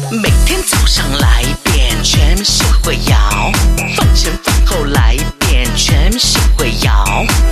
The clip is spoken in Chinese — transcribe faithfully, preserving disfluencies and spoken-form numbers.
每天早上来一遍，全社会摇；放前放后来一遍，全社会摇。